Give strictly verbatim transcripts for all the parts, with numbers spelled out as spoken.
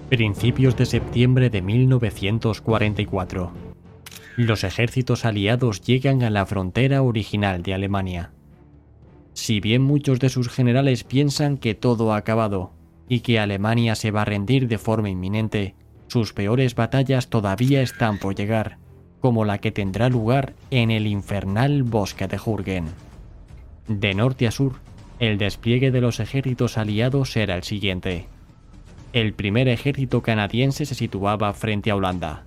Principios de septiembre de mil novecientos cuarenta y cuatro. Los ejércitos aliados llegan a la frontera original de Alemania. Si bien muchos de sus generales piensan que todo ha acabado y que Alemania se va a rendir de forma inminente, sus peores batallas todavía están por llegar, como la que tendrá lugar en el infernal bosque de Jürgen. De norte a sur, el despliegue de los ejércitos aliados era el siguiente. El primer ejército canadiense se situaba frente a Holanda.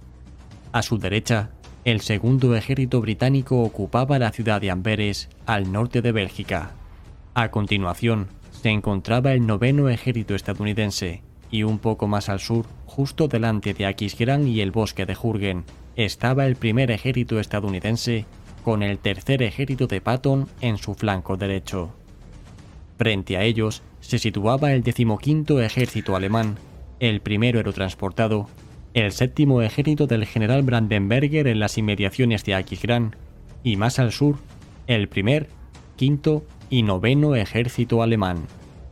A su derecha, el segundo ejército británico ocupaba la ciudad de Amberes, al norte de Bélgica. A continuación, se encontraba el noveno ejército estadounidense, y un poco más al sur, justo delante de Aquisgrán y el bosque de Jürgen, estaba el primer ejército estadounidense, con el tercer ejército de Patton en su flanco derecho. Frente a ellos se situaba el decimoquinto ejército alemán, el primero aerotransportado, el séptimo ejército del general Brandenberger en las inmediaciones de Aquisgrán, y más al sur, el primer, quinto y noveno ejército alemán.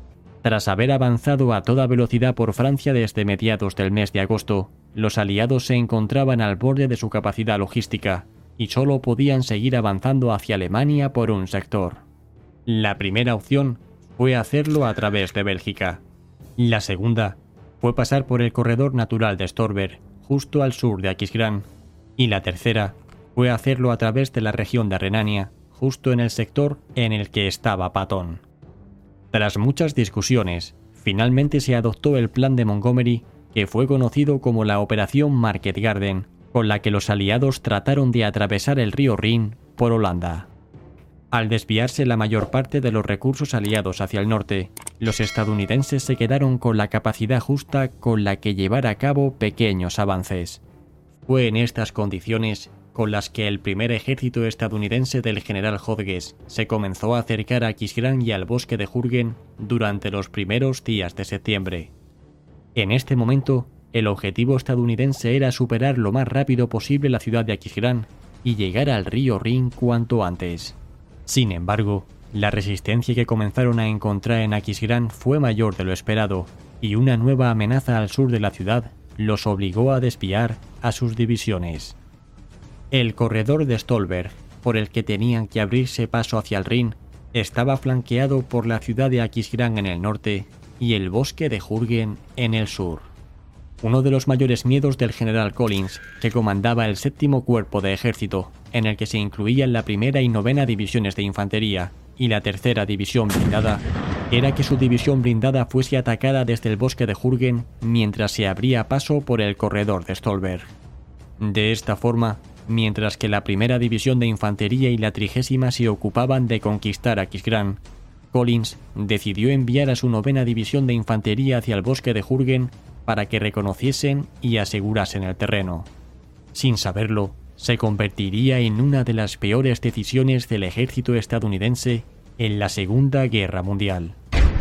Tras haber avanzado a toda velocidad por Francia desde mediados del mes de agosto, los aliados se encontraban al borde de su capacidad logística y solo podían seguir avanzando hacia Alemania por un sector. La primera opción fue hacerlo a través de Bélgica. La segunda fue pasar por el corredor natural de Storberg, justo al sur de Aquisgrán, y la tercera fue hacerlo a través de la región de Renania, justo en el sector en el que estaba Patton. Tras muchas discusiones, finalmente se adoptó el plan de Montgomery, que fue conocido como la Operación Market Garden, con la que los aliados trataron de atravesar el río Rin por Holanda. Al desviarse la mayor parte de los recursos aliados hacia el norte, los estadounidenses se quedaron con la capacidad justa con la que llevar a cabo pequeños avances. Fue en estas condiciones con las que el primer ejército estadounidense del general Hodges se comenzó a acercar a Aquisgrán y al bosque de Jürgen durante los primeros días de septiembre. En este momento, el objetivo estadounidense era superar lo más rápido posible la ciudad de Aquisgrán y llegar al río Rin cuanto antes. Sin embargo, la resistencia que comenzaron a encontrar en Aquisgrán fue mayor de lo esperado, y una nueva amenaza al sur de la ciudad los obligó a desviar a sus divisiones. El corredor de Stolberg, por el que tenían que abrirse paso hacia el Rin, estaba flanqueado por la ciudad de Aquisgrán en el norte y el bosque de Jürgen en el sur. Uno de los mayores miedos del general Collins, que comandaba el séptimo cuerpo de ejército, en el que se incluían la primera y novena divisiones de infantería y la tercera división blindada, era que su división blindada fuese atacada desde el bosque de Jürgen mientras se abría paso por el corredor de Stolberg. De esta forma, mientras que la primera división de infantería y la trigésima se ocupaban de conquistar Aquisgrán, Collins decidió enviar a su novena división de infantería hacia el bosque de Jürgen para que reconociesen y asegurasen el terreno. Sin saberlo, se convertiría en una de las peores decisiones del ejército estadounidense en la Segunda Guerra Mundial.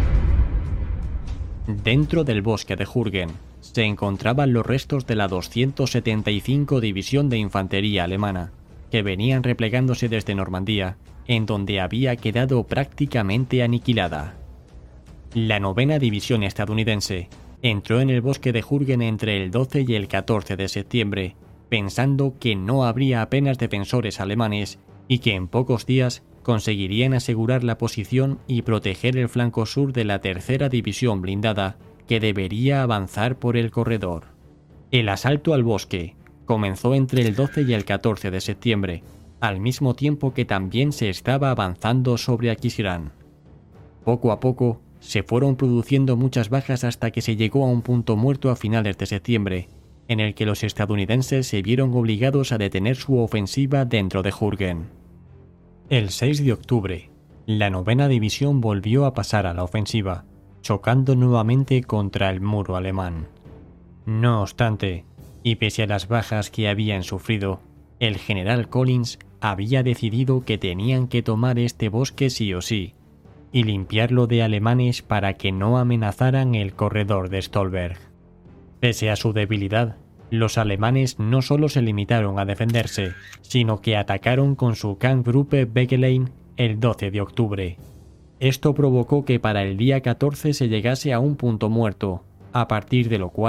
Dentro del bosque de Jürgen se encontraban los restos de la doscientos setenta y cinco División de Infantería Alemana, que venían replegándose desde Normandía, en donde había quedado prácticamente aniquilada. La novena División estadounidense entró en el bosque de Jürgen entre el doce y el catorce de septiembre, pensando que no habría apenas defensores alemanes y que en pocos días conseguirían asegurar la posición y proteger el flanco sur de la tercera división blindada, que debería avanzar por el corredor. El asalto al bosque comenzó entre el doce y el catorce de septiembre, al mismo tiempo que también se estaba avanzando sobre Aquisgrán. Poco a poco se fueron produciendo muchas bajas hasta que se llegó a un punto muerto a finales de septiembre, en el que los estadounidenses se vieron obligados a detener su ofensiva dentro de Jürgen. El seis de octubre, la novena división volvió a pasar a la ofensiva, chocando nuevamente contra el muro alemán. No obstante, y pese a las bajas que habían sufrido, el general Collins había decidido que tenían que tomar este bosque sí o sí, y limpiarlo de alemanes para que no amenazaran el corredor de Stolberg. Pese a su debilidad, los alemanes no solo se limitaron a defenderse, sino que atacaron con su Kampfgruppe Wegelin el doce de octubre. Esto provocó que para el día catorce se llegase a un punto muerto, a partir de lo cual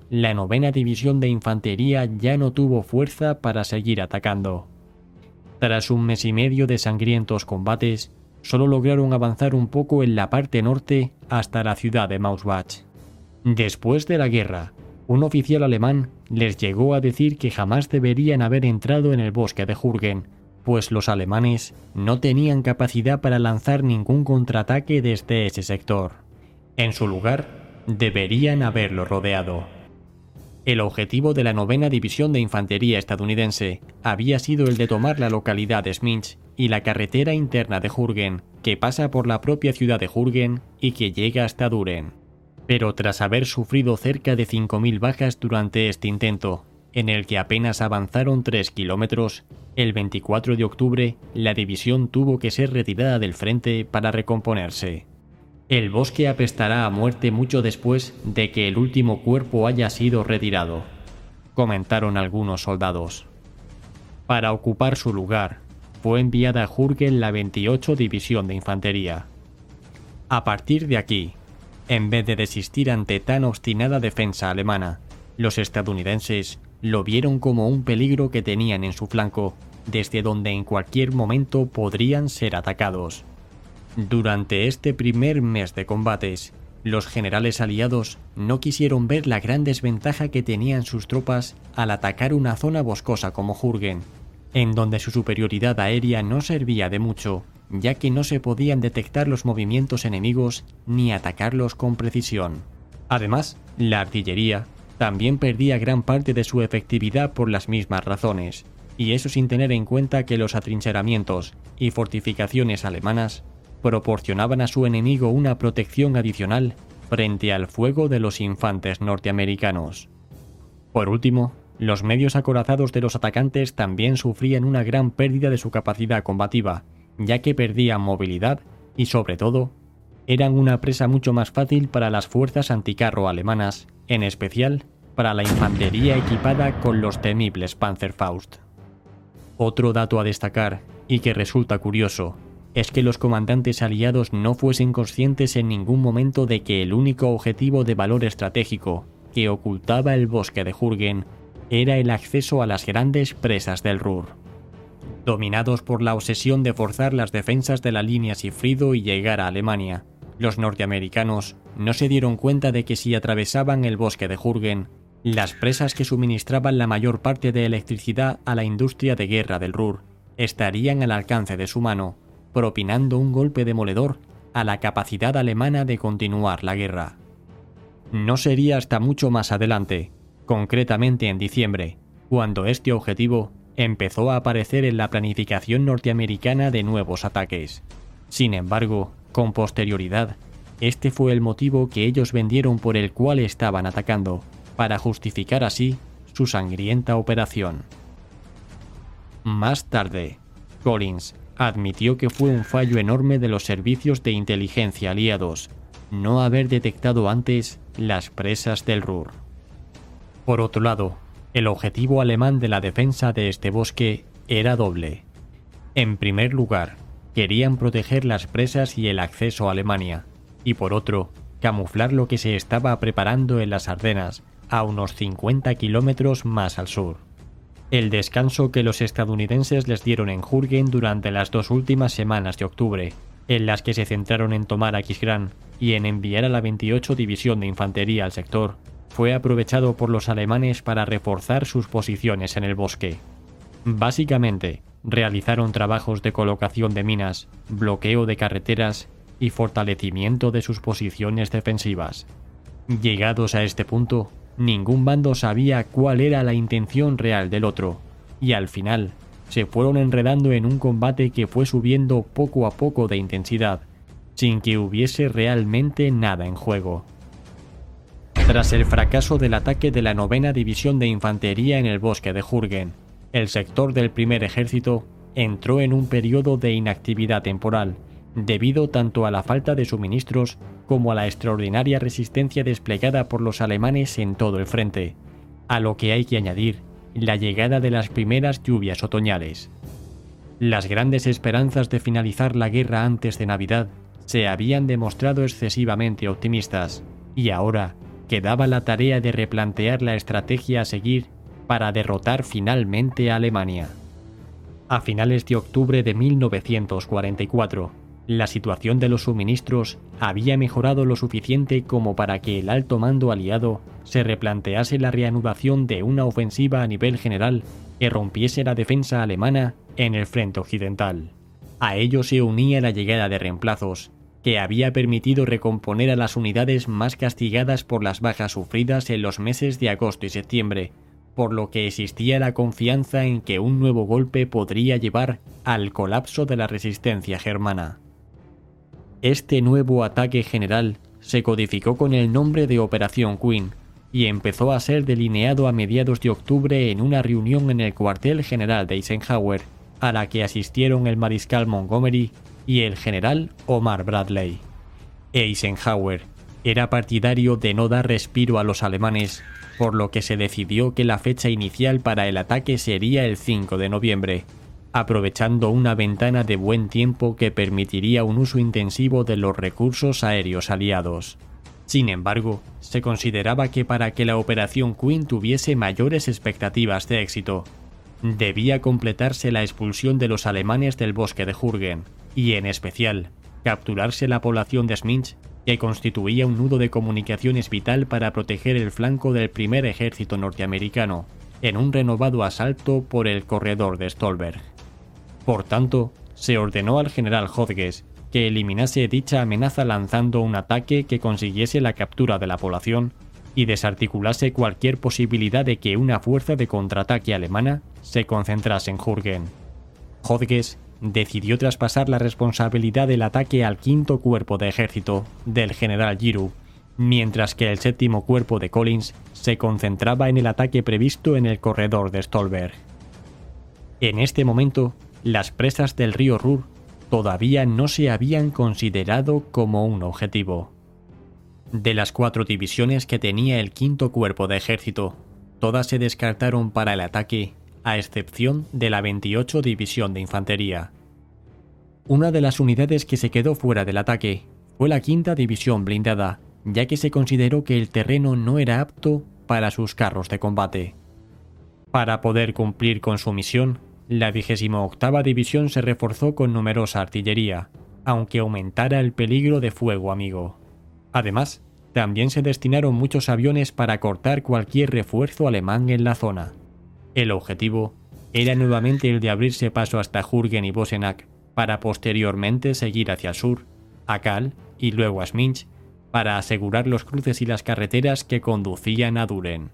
la novena División de Infantería ya no tuvo fuerza para seguir atacando. Tras un mes y medio de sangrientos combates, solo lograron avanzar un poco en la parte norte hasta la ciudad de Mausbach. Después de la guerra, un oficial alemán les llegó a decir que jamás deberían haber entrado en el bosque de Jürgen, pues los alemanes no tenían capacidad para lanzar ningún contraataque desde ese sector. En su lugar, deberían haberlo rodeado. El objetivo de la novena División de Infantería estadounidense había sido el de tomar la localidad de Schminz y la carretera interna de Jürgen, que pasa por la propia ciudad de Jürgen y que llega hasta Düren. Pero tras haber sufrido cerca de cinco mil bajas durante este intento, en el que apenas avanzaron tres kilómetros, el veinticuatro de octubre la división tuvo que ser retirada del frente para recomponerse. El bosque apestará a muerte mucho después de que el último cuerpo haya sido retirado, comentaron algunos soldados. Para ocupar su lugar, fue enviada a Jürgen la veintiocho División de Infantería. A partir de aquí, en vez de desistir ante tan obstinada defensa alemana, los estadounidenses lo vieron como un peligro que tenían en su flanco, desde donde en cualquier momento podrían ser atacados. Durante este primer mes de combates, los generales aliados no quisieron ver la gran desventaja que tenían sus tropas al atacar una zona boscosa como Jürgen, en donde su superioridad aérea no servía de mucho, ya que no se podían detectar los movimientos enemigos ni atacarlos con precisión. Además, la artillería también perdía gran parte de su efectividad por las mismas razones, y eso sin tener en cuenta que los atrincheramientos y fortificaciones alemanas proporcionaban a su enemigo una protección adicional frente al fuego de los infantes norteamericanos. Por último, los medios acorazados de los atacantes también sufrían una gran pérdida de su capacidad combativa, ya que perdían movilidad y, sobre todo, eran una presa mucho más fácil para las fuerzas anticarro alemanas, en especial para la infantería equipada con los temibles Panzerfaust. Otro dato a destacar, y que resulta curioso, es que los comandantes aliados no fuesen conscientes en ningún momento de que el único objetivo de valor estratégico que ocultaba el bosque de Jürgen era el acceso a las grandes presas del Ruhr. Dominados por la obsesión de forzar las defensas de la línea Sigfrido y llegar a Alemania, los norteamericanos no se dieron cuenta de que si atravesaban el bosque de Jürgen, las presas que suministraban la mayor parte de electricidad a la industria de guerra del Ruhr estarían al alcance de su mano, propinando un golpe demoledor a la capacidad alemana de continuar la guerra. No sería hasta mucho más adelante, concretamente en diciembre, cuando este objetivo empezó a aparecer en la planificación norteamericana de nuevos ataques. Sin embargo, con posterioridad, este fue el motivo que ellos vendieron por el cual estaban atacando, para justificar así su sangrienta operación. Más tarde, Collins admitió que fue un fallo enorme de los servicios de inteligencia aliados no haber detectado antes las presas del Ruhr. Por otro lado, el objetivo alemán de la defensa de este bosque era doble. En primer lugar, querían proteger las presas y el acceso a Alemania, y por otro, camuflar lo que se estaba preparando en las Ardenas, a unos cincuenta kilómetros más al sur. El descanso que los estadounidenses les dieron en Jürgen durante las dos últimas semanas de octubre, en las que se centraron en tomar Aquisgrán y en enviar a la veintiocho División de Infantería al sector, fue aprovechado por los alemanes para reforzar sus posiciones en el bosque. Básicamente, realizaron trabajos de colocación de minas, bloqueo de carreteras y fortalecimiento de sus posiciones defensivas. Llegados a este punto, ningún bando sabía cuál era la intención real del otro, y al final se fueron enredando en un combate que fue subiendo poco a poco de intensidad, sin que hubiese realmente nada en juego. Tras el fracaso del ataque de la novena División de Infantería en el bosque de Jürgen, el sector del primer ejército entró en un periodo de inactividad temporal, debido tanto a la falta de suministros como a la extraordinaria resistencia desplegada por los alemanes en todo el frente, a lo que hay que añadir la llegada de las primeras lluvias otoñales. Las grandes esperanzas de finalizar la guerra antes de Navidad se habían demostrado excesivamente optimistas, y ahora quedaba la tarea de replantear la estrategia a seguir para derrotar finalmente a Alemania. A finales de octubre de mil novecientos cuarenta y cuatro, la situación de los suministros había mejorado lo suficiente como para que el alto mando aliado se replantease la reanudación de una ofensiva a nivel general que rompiese la defensa alemana en el frente occidental. A ello se unía la llegada de reemplazos, que había permitido recomponer a las unidades más castigadas por las bajas sufridas en los meses de agosto y septiembre, por lo que existía la confianza en que un nuevo golpe podría llevar al colapso de la resistencia germana. Este nuevo ataque general se codificó con el nombre de Operación Queen y empezó a ser delineado a mediados de octubre en una reunión en el cuartel general de Eisenhower, a la que asistieron el mariscal Montgomery y el general Omar Bradley. Eisenhower era partidario de no dar respiro a los alemanes, por lo que se decidió que la fecha inicial para el ataque sería el cinco de noviembre, aprovechando una ventana de buen tiempo que permitiría un uso intensivo de los recursos aéreos aliados. Sin embargo, se consideraba que para que la Operación Queen tuviese mayores expectativas de éxito, debía completarse la expulsión de los alemanes del bosque de Jürgen, y en especial, capturarse la población de Sminch, que constituía un nudo de comunicaciones vital para proteger el flanco del primer ejército norteamericano, en un renovado asalto por el corredor de Stolberg. Por tanto, se ordenó al general Hodges que eliminase dicha amenaza lanzando un ataque que consiguiese la captura de la población y desarticulase cualquier posibilidad de que una fuerza de contraataque alemana se concentrase en Jürgen. Hodges decidió traspasar la responsabilidad del ataque al quinto cuerpo de ejército del general Giroux, mientras que el séptimo cuerpo de Collins se concentraba en el ataque previsto en el corredor de Stolberg. En este momento, las presas del río Ruhr todavía no se habían considerado como un objetivo. De las cuatro divisiones que tenía el quinto cuerpo de ejército, todas se descartaron para el ataque, a excepción de la veintiocho División de Infantería. Una de las unidades que se quedó fuera del ataque fue la quinta División Blindada, ya que se consideró que el terreno no era apto para sus carros de combate. Para poder cumplir con su misión, la vigésima octava División se reforzó con numerosa artillería, aunque aumentara el peligro de fuego amigo. Además, también se destinaron muchos aviones para cortar cualquier refuerzo alemán en la zona. El objetivo era nuevamente el de abrirse paso hasta Jürgen y Bosenach, para posteriormente seguir hacia el sur, a Kahl y luego a Sminch, para asegurar los cruces y las carreteras que conducían a Düren.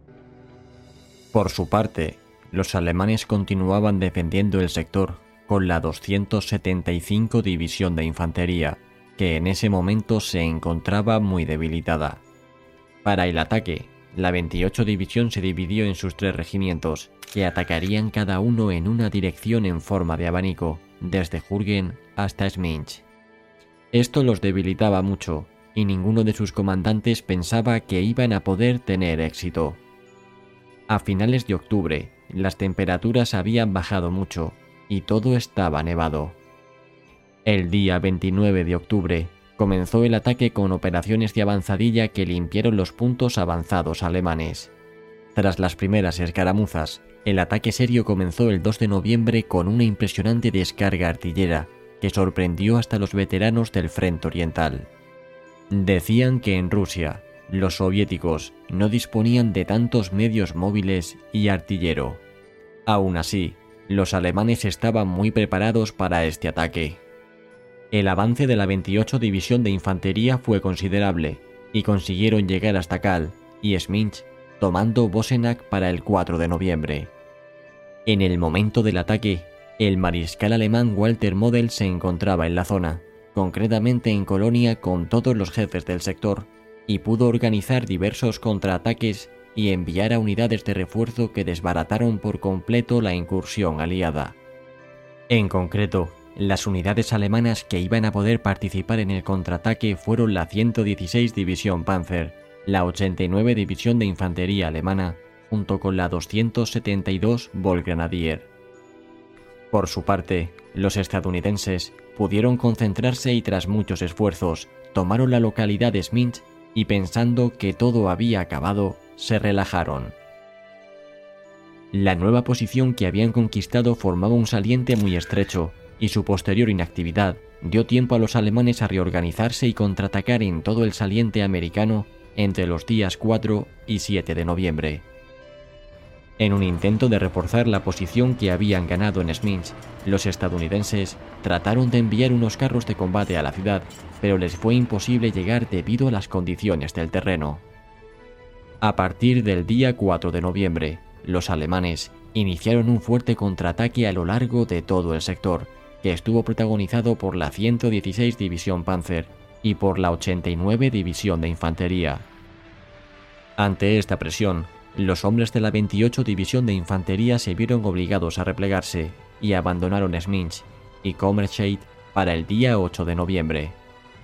Por su parte, los alemanes continuaban defendiendo el sector con la doscientos setenta y cinco División de Infantería, que en ese momento se encontraba muy debilitada. Para el ataque, la veintiocho División se dividió en sus tres regimientos, que atacarían cada uno en una dirección en forma de abanico, desde Jürgen hasta Sminch. Esto los debilitaba mucho, y ninguno de sus comandantes pensaba que iban a poder tener éxito. A finales de octubre, las temperaturas habían bajado mucho, y todo estaba nevado. El día veintinueve de octubre, comenzó el ataque con operaciones de avanzadilla que limpiaron los puntos avanzados alemanes. Tras las primeras escaramuzas, el ataque serio comenzó el dos de noviembre con una impresionante descarga artillera que sorprendió hasta los veteranos del frente oriental. Decían que en Rusia, los soviéticos no disponían de tantos medios móviles y artillero. Aún así, los alemanes estaban muy preparados para este ataque. El avance de la veintiocho División de Infantería fue considerable, y consiguieron llegar hasta Kahl y Sminch, tomando Bosenach para el cuatro de noviembre. En el momento del ataque, el mariscal alemán Walter Model se encontraba en la zona, concretamente en Colonia con todos los jefes del sector, y pudo organizar diversos contraataques y enviar a unidades de refuerzo que desbarataron por completo la incursión aliada. En concreto, las unidades alemanas que iban a poder participar en el contraataque fueron la ciento dieciséis División Panzer, la ochenta y nueve División de Infantería alemana, junto con la doscientos setenta y dos Volksgrenadier. Por su parte, los estadounidenses pudieron concentrarse y tras muchos esfuerzos, tomaron la localidad de Sminch y pensando que todo había acabado, se relajaron. La nueva posición que habían conquistado formaba un saliente muy estrecho, y su posterior inactividad dio tiempo a los alemanes a reorganizarse y contraatacar en todo el saliente americano entre los días cuatro y siete de noviembre. En un intento de reforzar la posición que habían ganado en Sminsk, los estadounidenses trataron de enviar unos carros de combate a la ciudad, pero les fue imposible llegar debido a las condiciones del terreno. A partir del día cuatro de noviembre, los alemanes iniciaron un fuerte contraataque a lo largo de todo el sector, que estuvo protagonizado por la ciento dieciséis División Panzer y por la ochenta y nueve División de Infantería. Ante esta presión, los hombres de la veintiocho División de Infantería se vieron obligados a replegarse y abandonaron Sminsk y Commerscheid para el día ocho de noviembre.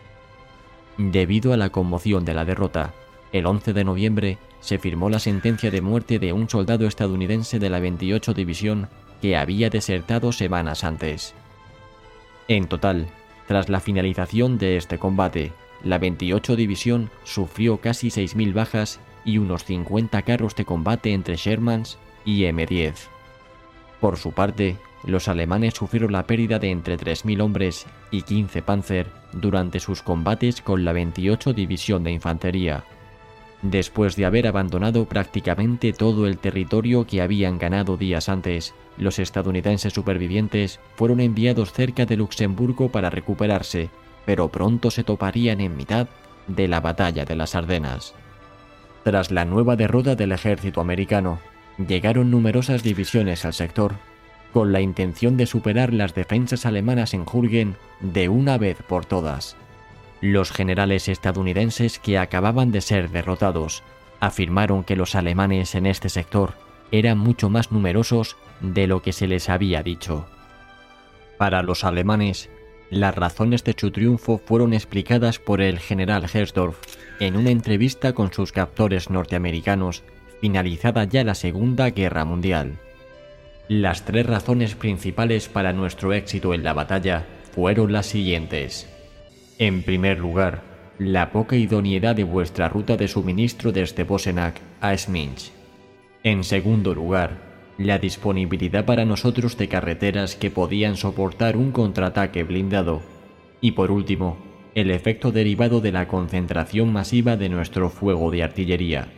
Debido a la conmoción de la derrota, el once de noviembre se firmó la sentencia de muerte de un soldado estadounidense de la veintiocho División que había desertado semanas antes. En total, tras la finalización de este combate, la veintiocho División sufrió casi seis mil bajas y unos cincuenta carros de combate entre Shermans y eme diez. Por su parte, los alemanes sufrieron la pérdida de entre tres mil hombres y quince Panzer durante sus combates con la veintiocho División de Infantería. Después de haber abandonado prácticamente todo el territorio que habían ganado días antes, los estadounidenses supervivientes fueron enviados cerca de Luxemburgo para recuperarse, pero pronto se toparían en mitad de la batalla de las Ardenas. Tras la nueva derrota del ejército americano, llegaron numerosas divisiones al sector, con la intención de superar las defensas alemanas en Jürgen de una vez por todas. Los generales estadounidenses que acababan de ser derrotados afirmaron que los alemanes en este sector eran mucho más numerosos de lo que se les había dicho. Para los alemanes, las razones de su triunfo fueron explicadas por el general Herrsdorf en una entrevista con sus captores norteamericanos, finalizada ya la Segunda Guerra Mundial. Las tres razones principales para nuestro éxito en la batalla fueron las siguientes. En primer lugar, la poca idoneidad de vuestra ruta de suministro desde Bosenac a Sminsk. En segundo lugar, la disponibilidad para nosotros de carreteras que podían soportar un contraataque blindado. Y por último, el efecto derivado de la concentración masiva de nuestro fuego de artillería.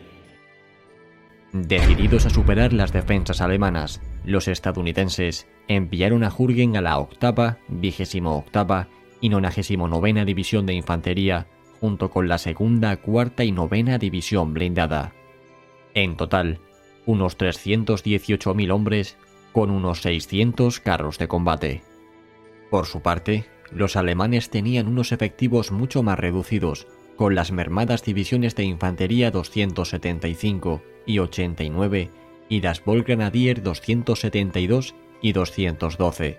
Decididos a superar las defensas alemanas, los estadounidenses enviaron a Jürgen a la octava, vigésimo octava y nonagésimo novena División de Infantería, junto con la segunda, cuarta y novena División blindada. En total, unos trescientos dieciocho mil hombres con unos seiscientos carros de combate. Por su parte, los alemanes tenían unos efectivos mucho más reducidos, con las mermadas divisiones de Infantería doscientos setenta y cinco y ochenta y nueve y las Volksgrenadier doscientos setenta y dos y doscientos doce.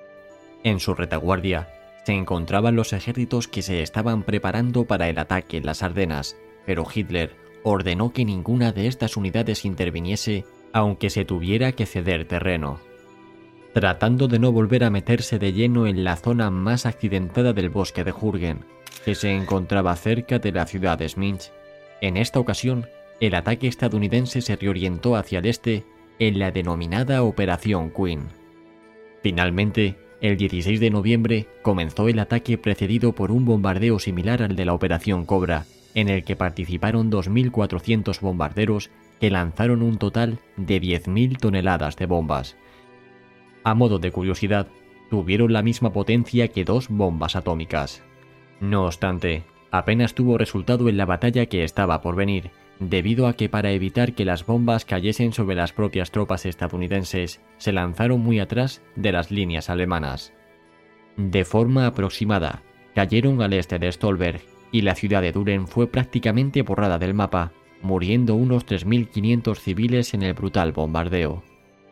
En su retaguardia se encontraban los ejércitos que se estaban preparando para el ataque en las Ardenas, pero Hitler ordenó que ninguna de estas unidades interviniese, aunque se tuviera que ceder terreno. Tratando de no volver a meterse de lleno en la zona más accidentada del bosque de Jürgen, que se encontraba cerca de la ciudad de Sminsk, en esta ocasión el ataque estadounidense se reorientó hacia el este en la denominada Operación Queen. Finalmente, el dieciséis de noviembre comenzó el ataque precedido por un bombardeo similar al de la Operación Cobra, en el que participaron dos mil cuatrocientos bombarderos que lanzaron un total de diez mil toneladas de bombas. A modo de curiosidad, tuvieron la misma potencia que dos bombas atómicas. No obstante, apenas tuvo resultado en la batalla que estaba por venir, debido a que para evitar que las bombas cayesen sobre las propias tropas estadounidenses, se lanzaron muy atrás de las líneas alemanas. De forma aproximada, cayeron al este de Stolberg, y la ciudad de Düren fue prácticamente borrada del mapa, muriendo unos tres mil quinientos civiles en el brutal bombardeo.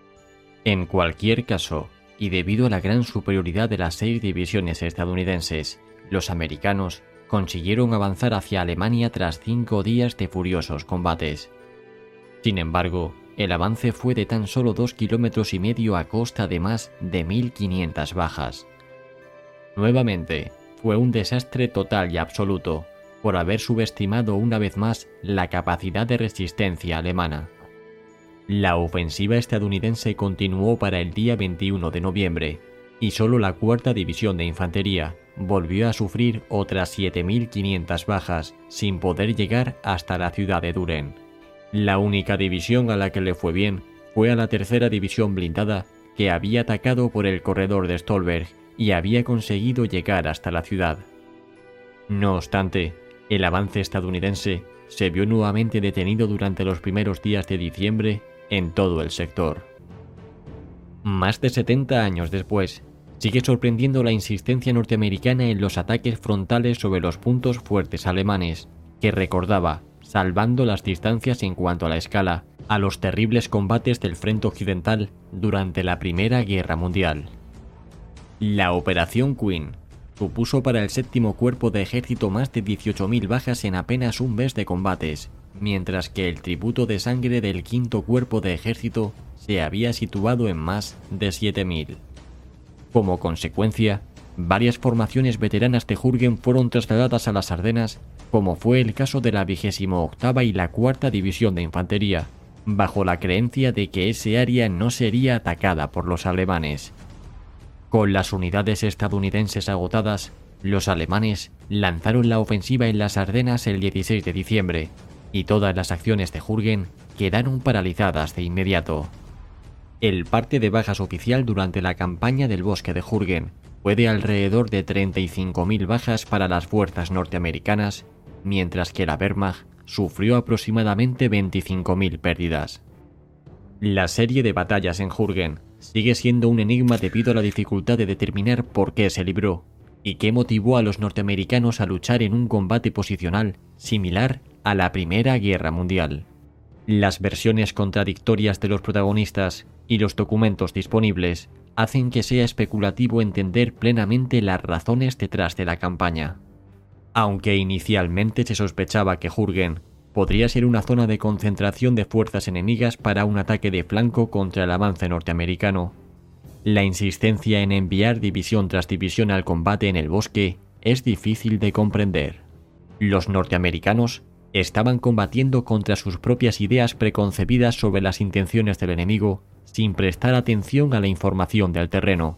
En cualquier caso, y debido a la gran superioridad de las seis divisiones estadounidenses, los americanos consiguieron avanzar hacia Alemania tras cinco días de furiosos combates. Sin embargo, el avance fue de tan solo dos kilómetros y medio a costa de más de mil quinientas bajas. Nuevamente, fue un desastre total y absoluto, por haber subestimado una vez más la capacidad de resistencia alemana. La ofensiva estadounidense continuó para el día veintiuno de noviembre, y solo la cuarta División de Infantería volvió a sufrir otras siete mil quinientas bajas sin poder llegar hasta la ciudad de Düren. La única división a la que le fue bien fue a la tercera División Blindada, que había atacado por el corredor de Stolberg y había conseguido llegar hasta la ciudad. No obstante, el avance estadounidense se vio nuevamente detenido durante los primeros días de diciembre en todo el sector. Más de setenta años después, sigue sorprendiendo la insistencia norteamericana en los ataques frontales sobre los puntos fuertes alemanes, que recordaba, salvando las distancias en cuanto a la escala, a los terribles combates del frente occidental durante la Primera Guerra Mundial. La Operación Queen supuso para el séptimo Cuerpo de Ejército más de dieciocho mil bajas en apenas un mes de combates, mientras que el tributo de sangre del quinto Cuerpo de Ejército se había situado en más de siete mil. Como consecuencia, varias formaciones veteranas de Jürgen fueron trasladadas a las Ardenas, como fue el caso de la vigésima octava y la cuarta División de Infantería, bajo la creencia de que ese área no sería atacada por los alemanes. Con las unidades estadounidenses agotadas, los alemanes lanzaron la ofensiva en las Ardenas el dieciséis de diciembre, y todas las acciones de Jürgen quedaron paralizadas de inmediato. El parte de bajas oficial durante la campaña del Bosque de Jürgen fue de alrededor de treinta y cinco mil bajas para las fuerzas norteamericanas, mientras que la Wehrmacht sufrió aproximadamente veinticinco mil pérdidas. La serie de batallas en Jürgen sigue siendo un enigma debido a la dificultad de determinar por qué se libró y qué motivó a los norteamericanos a luchar en un combate posicional similar a la Primera Guerra Mundial. Las versiones contradictorias de los protagonistas y los documentos disponibles hacen que sea especulativo entender plenamente las razones detrás de la campaña. Aunque inicialmente se sospechaba que Jürgen podría ser una zona de concentración de fuerzas enemigas para un ataque de flanco contra el avance norteamericano, la insistencia en enviar división tras división al combate en el bosque es difícil de comprender. Los norteamericanos estaban combatiendo contra sus propias ideas preconcebidas sobre las intenciones del enemigo sin prestar atención a la información del terreno.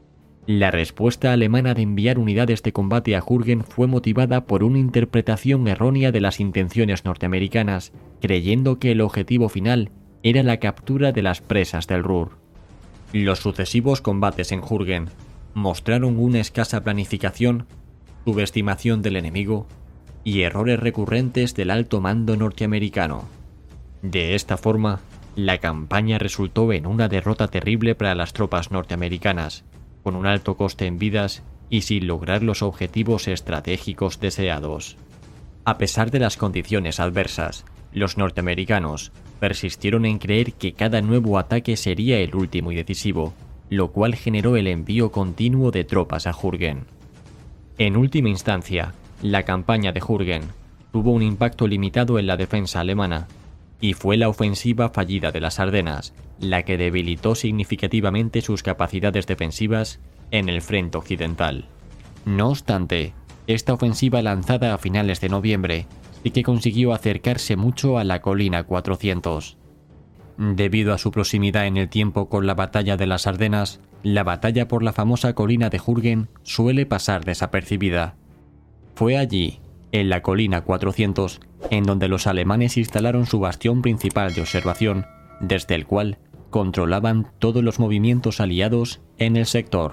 La respuesta alemana de enviar unidades de combate a Jürgen fue motivada por una interpretación errónea de las intenciones norteamericanas, creyendo que el objetivo final era la captura de las presas del Ruhr. Los sucesivos combates en Jürgen mostraron una escasa planificación, subestimación del enemigo y errores recurrentes del alto mando norteamericano. De esta forma, la campaña resultó en una derrota terrible para las tropas norteamericanas, con un alto coste en vidas y sin lograr los objetivos estratégicos deseados. A pesar de las condiciones adversas, los norteamericanos persistieron en creer que cada nuevo ataque sería el último y decisivo, lo cual generó el envío continuo de tropas a Jürgen. En última instancia, la campaña de Jürgen tuvo un impacto limitado en la defensa alemana, y fue la ofensiva fallida de las Ardenas la que debilitó significativamente sus capacidades defensivas en el frente occidental. No obstante, esta ofensiva lanzada a finales de noviembre sí que consiguió acercarse mucho a la colina cuatrocientos. Debido a su proximidad en el tiempo con la batalla de las Ardenas, la batalla por la famosa colina de Jürgen suele pasar desapercibida. Fue allí, en la colina cuatrocientos, en donde los alemanes instalaron su bastión principal de observación, desde el cual controlaban todos los movimientos aliados en el sector.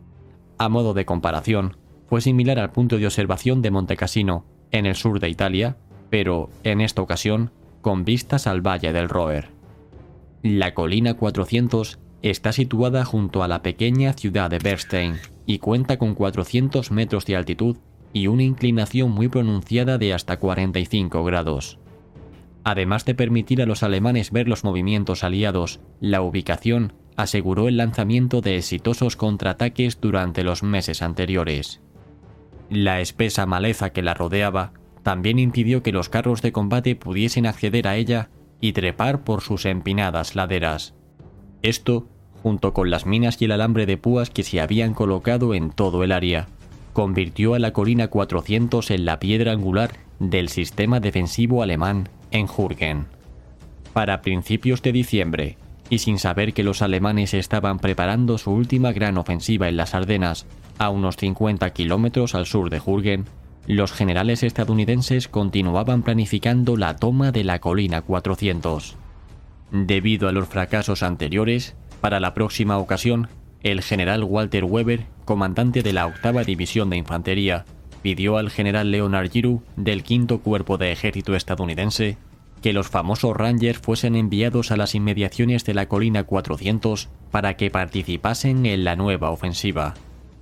A modo de comparación, fue similar al punto de observación de Monte Cassino, en el sur de Italia, pero, en esta ocasión, con vistas al valle del Roer. La colina cuatrocientos está situada junto a la pequeña ciudad de Bernstein y cuenta con cuatrocientos metros de altitud y una inclinación muy pronunciada de hasta cuarenta y cinco grados. Además de permitir a los alemanes ver los movimientos aliados, la ubicación aseguró el lanzamiento de exitosos contraataques durante los meses anteriores. La espesa maleza que la rodeaba también impidió que los carros de combate pudiesen acceder a ella y trepar por sus empinadas laderas. Esto, junto con las minas y el alambre de púas que se habían colocado en todo el área, convirtió a la colina cuatrocientos en la piedra angular del sistema defensivo alemán en Jürgen. Para principios de diciembre, y sin saber que los alemanes estaban preparando su última gran ofensiva en las Ardenas, a unos cincuenta kilómetros al sur de Jürgen, los generales estadounidenses continuaban planificando la toma de la colina cuatrocientos. Debido a los fracasos anteriores, para la próxima ocasión, el general Walter Weber, comandante de la octava División de Infantería, pidió al general Leonard Giroux, del quinto Cuerpo de Ejército estadounidense, que los famosos Rangers fuesen enviados a las inmediaciones de la colina cuatrocientos para que participasen en la nueva ofensiva.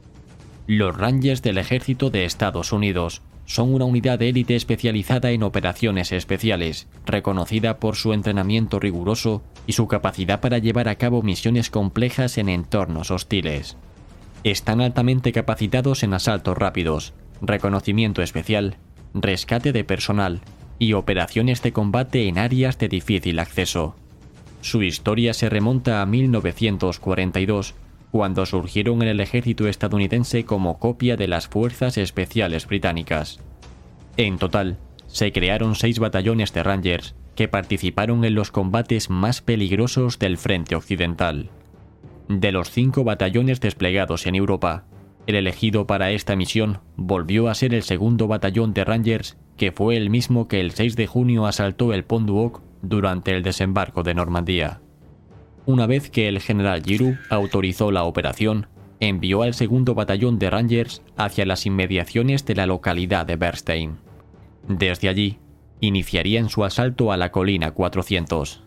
Los Rangers del Ejército de Estados Unidos son una unidad de élite especializada en operaciones especiales, reconocida por su entrenamiento riguroso y su capacidad para llevar a cabo misiones complejas en entornos hostiles. Están altamente capacitados en asaltos rápidos, reconocimiento especial, rescate de personal y operaciones de combate en áreas de difícil acceso. Su historia se remonta a mil novecientos cuarenta y dos, cuando surgieron en el ejército estadounidense como copia de las Fuerzas Especiales Británicas. En total, se crearon seis batallones de Rangers que participaron en los combates más peligrosos del frente occidental. De los cinco batallones desplegados en Europa, el elegido para esta misión volvió a ser el segundo batallón de Rangers, que fue el mismo que el seis de junio asaltó el Pont du Hoc durante el desembarco de Normandía. Una vez que el general Giroux autorizó la operación, envió al segundo batallón de Rangers hacia las inmediaciones de la localidad de Bernstein. Desde allí, iniciarían su asalto a la colina cuatrocientos.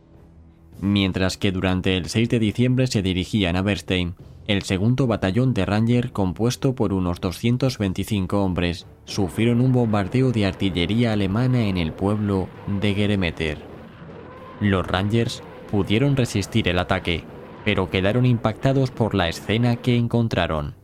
Mientras que durante el seis de diciembre se dirigían a Bernstein, el segundo batallón de Rangers, compuesto por unos doscientos veinticinco hombres, sufrieron un bombardeo de artillería alemana en el pueblo de Geremeter. Los Rangers pudieron resistir el ataque, pero quedaron impactados por la escena que encontraron.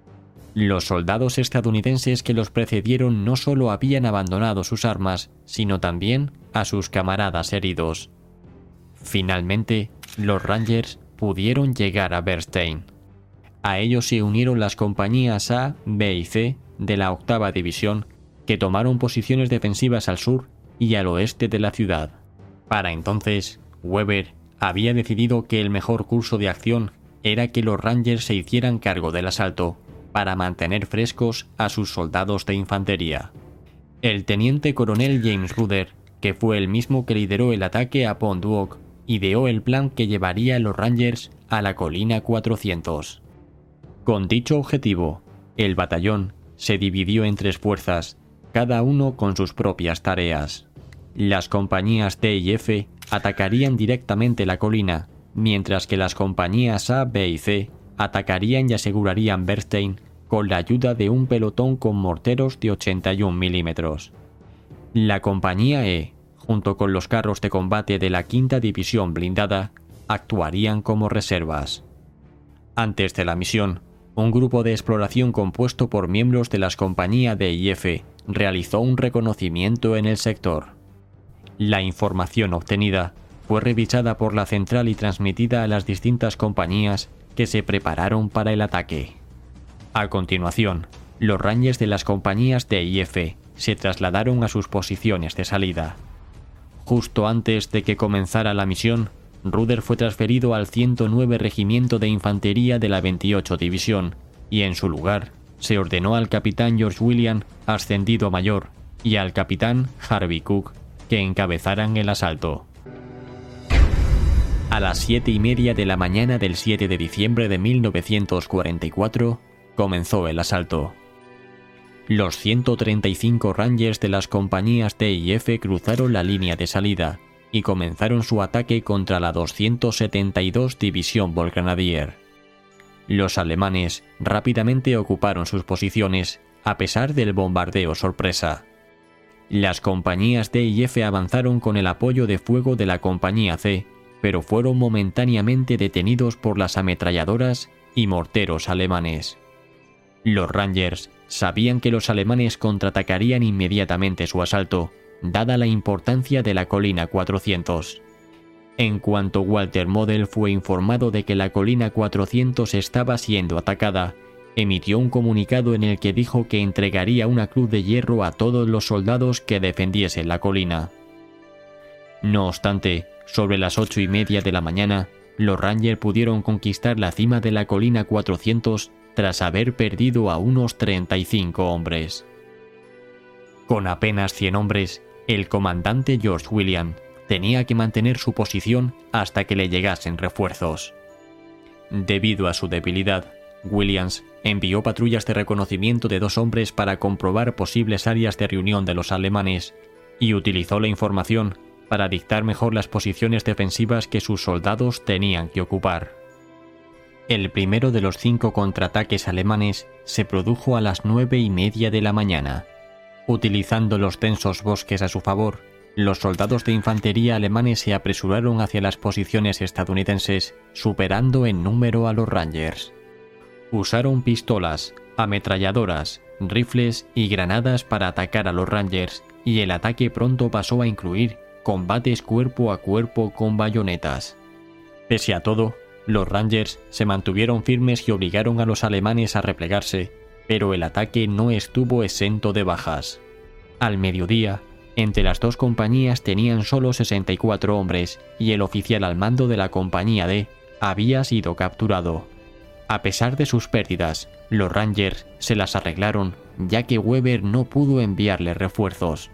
Los soldados estadounidenses que los precedieron no solo habían abandonado sus armas, sino también a sus camaradas heridos. Finalmente, los Rangers pudieron llegar a Bernstein. A ellos se unieron las compañías A, B y C de la octava División, que tomaron posiciones defensivas al sur y al oeste de la ciudad. Para entonces, Weber había decidido que el mejor curso de acción era que los Rangers se hicieran cargo del asalto, para mantener frescos a sus soldados de infantería. El teniente coronel James Ruder, que fue el mismo que lideró el ataque a Pont du Hoc, ideó el plan que llevaría a los Rangers a la colina cuatrocientos. Con dicho objetivo, el batallón se dividió en tres fuerzas, cada uno con sus propias tareas. Las compañías D y F atacarían directamente la colina, mientras que las compañías A, B y C atacarían y asegurarían Bernstein con la ayuda de un pelotón con morteros de ochenta y un milímetros. La compañía E, junto con los carros de combate de la quinta División blindada, actuarían como reservas. Antes de la misión, un grupo de exploración compuesto por miembros de las compañías D y F realizó un reconocimiento en el sector. La información obtenida fue revisada por la central y transmitida a las distintas compañías que se prepararon para el ataque. A continuación, los Rangers de las compañías D y F se trasladaron a sus posiciones de salida. Justo antes de que comenzara la misión, Ruder fue transferido al ciento nueve Regimiento de Infantería de la veintiocho División, y en su lugar se ordenó al capitán George William, ascendido a mayor, y al capitán Harvey Cook, que encabezaran el asalto. A las siete y media de la mañana del siete de diciembre de mil novecientos cuarenta y cuatro, comenzó el asalto. Los ciento treinta y cinco Rangers de las compañías D y F cruzaron la línea de salida y comenzaron su ataque contra la doscientos setenta y dos División Volksgrenadier. Los alemanes rápidamente ocuparon sus posiciones, a pesar del bombardeo sorpresa. Las compañías D y F avanzaron con el apoyo de fuego de la compañía C, pero fueron momentáneamente detenidos por las ametralladoras y morteros alemanes. Los Rangers sabían que los alemanes contraatacarían inmediatamente su asalto, dada la importancia de la colina cuatrocientos. En cuanto Walter Model fue informado de que la colina cuatrocientos estaba siendo atacada, emitió un comunicado en el que dijo que entregaría una cruz de hierro a todos los soldados que defendiesen la colina. No obstante, sobre las ocho y media de la mañana, los Rangers pudieron conquistar la cima de la colina cuatrocientos tras haber perdido a unos treinta y cinco hombres. Con apenas cien hombres, el comandante George Williams tenía que mantener su posición hasta que le llegasen refuerzos. Debido a su debilidad, Williams envió patrullas de reconocimiento de dos hombres para comprobar posibles áreas de reunión de los alemanes y utilizó la información para dictar mejor las posiciones defensivas que sus soldados tenían que ocupar. El primero de los cinco contraataques alemanes se produjo a las nueve y media de la mañana. Utilizando los densos bosques a su favor, los soldados de infantería alemanes se apresuraron hacia las posiciones estadounidenses, superando en número a los Rangers. Usaron pistolas, ametralladoras, rifles y granadas para atacar a los Rangers, y el ataque pronto pasó a incluir combates cuerpo a cuerpo con bayonetas. Pese a todo, los Rangers se mantuvieron firmes y obligaron a los alemanes a replegarse, pero el ataque no estuvo exento de bajas. Al mediodía, entre las dos compañías tenían solo sesenta y cuatro hombres y el oficial al mando de la compañía D había sido capturado. A pesar de sus pérdidas, los Rangers se las arreglaron, ya que Weber no pudo enviarle refuerzos.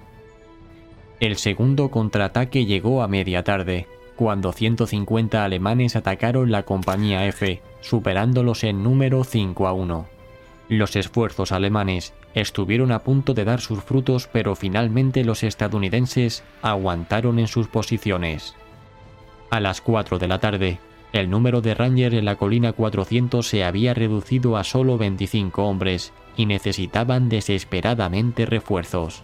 El segundo contraataque llegó a media tarde, cuando ciento cincuenta alemanes atacaron la compañía F, superándolos en número cinco a uno. Los esfuerzos alemanes estuvieron a punto de dar sus frutos, pero finalmente los estadounidenses aguantaron en sus posiciones. A las cuatro de la tarde, el número de Rangers en la colina cuatrocientos se había reducido a solo veinticinco hombres y necesitaban desesperadamente refuerzos.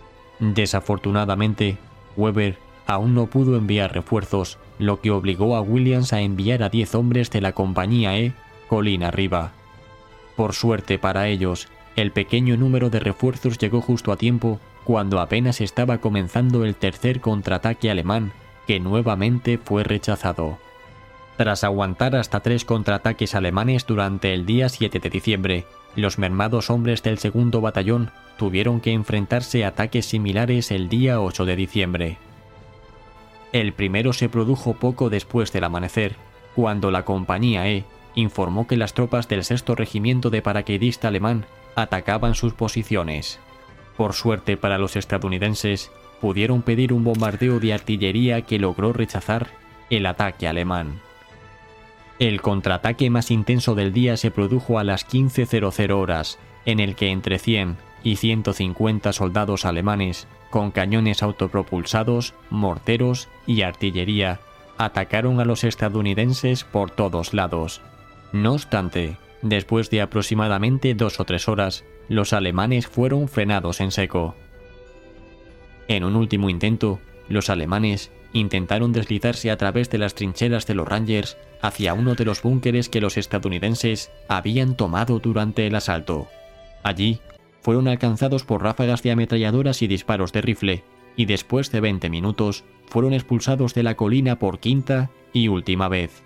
Desafortunadamente, Weber aún no pudo enviar refuerzos, lo que obligó a Williams a enviar a diez hombres de la compañía E colina arriba. Por suerte para ellos, el pequeño número de refuerzos llegó justo a tiempo cuando apenas estaba comenzando el tercer contraataque alemán, que nuevamente fue rechazado. Tras aguantar hasta tres contraataques alemanes durante el día siete de diciembre, los mermados hombres del segundo batallón tuvieron que enfrentarse a ataques similares el día ocho de diciembre. El primero se produjo poco después del amanecer, cuando la compañía E informó que las tropas del sexto regimiento de paracaidista alemán atacaban sus posiciones. Por suerte para los estadounidenses, pudieron pedir un bombardeo de artillería que logró rechazar el ataque alemán. El contraataque más intenso del día se produjo a las quince horas, en el que entre cien y ciento cincuenta soldados alemanes, con cañones autopropulsados, morteros y artillería, atacaron a los estadounidenses por todos lados. No obstante, después de aproximadamente dos o tres horas, los alemanes fueron frenados en seco. En un último intento, los alemanes intentaron deslizarse a través de las trincheras de los Rangers hacia uno de los búnkeres que los estadounidenses habían tomado durante el asalto. Allí, fueron alcanzados por ráfagas de ametralladoras y disparos de rifle, y después de veinte minutos, fueron expulsados de la colina por quinta y última vez.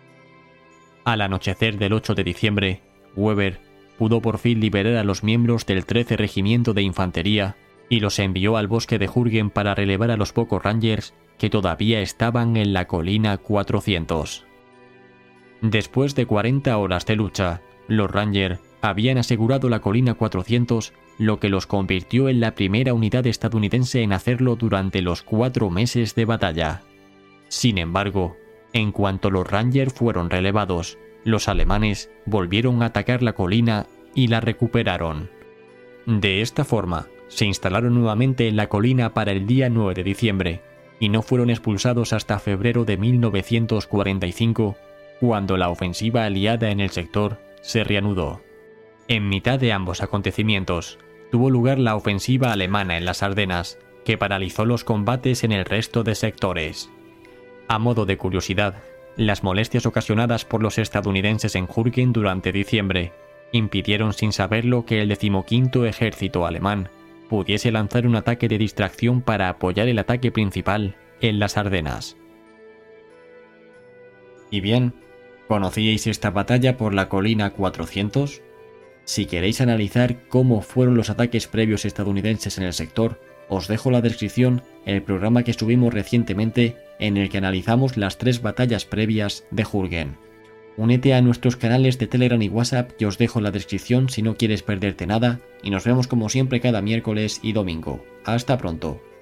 Al anochecer del ocho de diciembre, Weber pudo por fin liberar a los miembros del trece Regimiento de Infantería y los envió al bosque de Jürgen para relevar a los pocos Rangers que todavía estaban en la colina cuatrocientos. Después de cuarenta horas de lucha, los Rangers habían asegurado la colina cuatrocientos, lo que los convirtió en la primera unidad estadounidense en hacerlo durante los cuatro meses de batalla. Sin embargo, en cuanto los Rangers fueron relevados, los alemanes volvieron a atacar la colina y la recuperaron. De esta forma, se instalaron nuevamente en la colina para el día nueve de diciembre, y no fueron expulsados hasta febrero de mil novecientos cuarenta y cinco, cuando la ofensiva aliada en el sector se reanudó. En mitad de ambos acontecimientos, tuvo lugar la ofensiva alemana en las Ardenas, que paralizó los combates en el resto de sectores. A modo de curiosidad, las molestias ocasionadas por los estadounidenses en Jürgen durante diciembre impidieron sin saberlo que el decimoquinto ejército alemán pudiese lanzar un ataque de distracción para apoyar el ataque principal en las Ardenas. Y bien, ¿conocíais esta batalla por la colina cuatrocientos? Si queréis analizar cómo fueron los ataques previos estadounidenses en el sector, os dejo en la descripción el programa que subimos recientemente en el que analizamos las tres batallas previas de Jürgen. Únete a nuestros canales de Telegram y WhatsApp que os dejo en la descripción si no quieres perderte nada, y nos vemos como siempre cada miércoles y domingo. Hasta pronto.